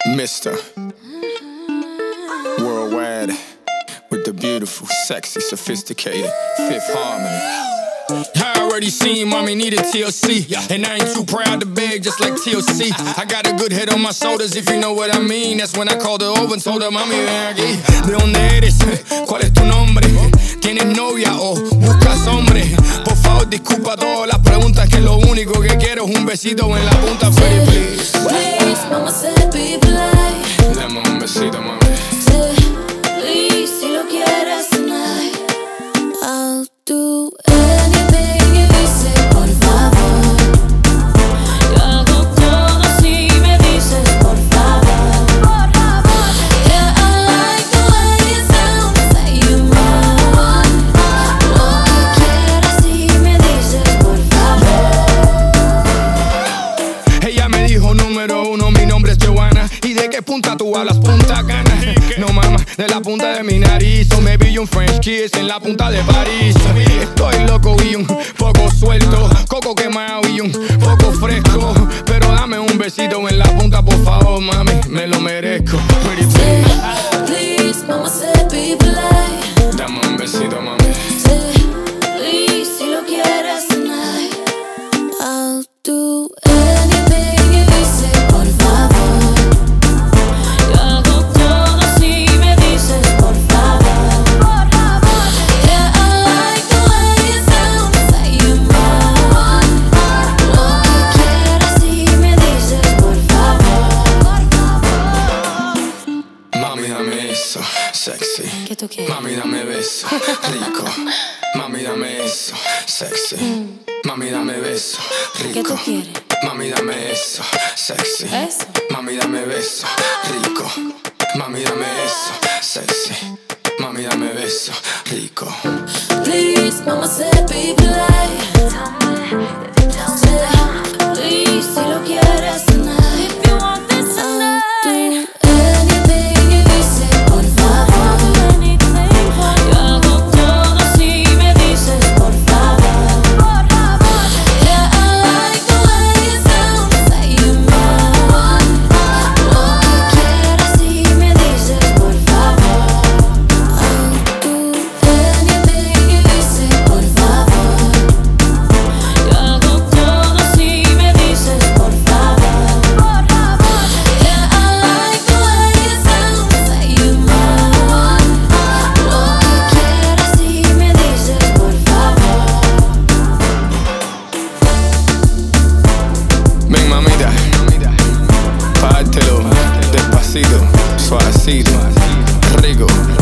Mr. Worldwide with the beautiful, sexy, sophisticated Fifth Harmony. I already seen mommy needed TLC, and I ain't too proud to beg just like TLC. I got a good head on my shoulders if you know what I mean. That's when I called her over and told her, mami, ven aquí. ¿De dónde eres? ¿Cuál es tu nombre? ¿Tienes novia o buscas hombre? Por favor, disculpa todas las preguntas, que lo único que quiero es un besito en la punta. Pretty please. Please, mama said be polite. Dame un besito, mami. Please, si lo quieres tonight, I'll do anything you dice, por favor. Yo hago todo si me dices, por favor. Por favor. Yeah, I like the way it sounds, say you want. Lo que quieras si me dices, por favor. Ella me dijo número uno, mi nombre es Joanna. ¿Y de qué punta tú hablas? Punta Cana. No mama, de la punta de mi nariz. O me vi un French kiss en la punta de París. Estoy loco y un poco suelto, coco quemado y un poco fresco. Pero dame un besito en la punta, por favor, mami, me lo merezco. Pretty please. Please, mama said be polite. Dame un besito, mami. Please, si lo quieres tonight, I'll do anything you dice, por favor. Yo hago todo si me dices, por favor. Por favor. Yeah, I like the way it sounds, say you want. Lo que quieras si me dices, por favor. Mami, dame eso, sexy. ¿Qué tú quieres? Mami, dame beso, rico. Mami, dame eso, sexy. Mami, dame beso, rico. ¿Qué tú quieres? Mami, dame eso, sexy. ¿Eso? Mami, dame beso, rico. Mami, dame eso, sexy. Mami, dame beso, rico. Please, mama said be polite. Please, si lo quieres tonight, if you want this tonight, I'll do anything you dice, por favor. Yo hago todo si me dices, por favor. Por favor. Yeah, I like the way it sounds, say you want. Lo que quieras si me dices, por favor. I'll do anything you dice, por favor. Yo hago todo si me dices, por favor. Por favor. Yeah, I like the way it sounds, say you want. Lo que quieras si me dices, por favor. Ven, mamita, pártelo despacito, suavecito, rico.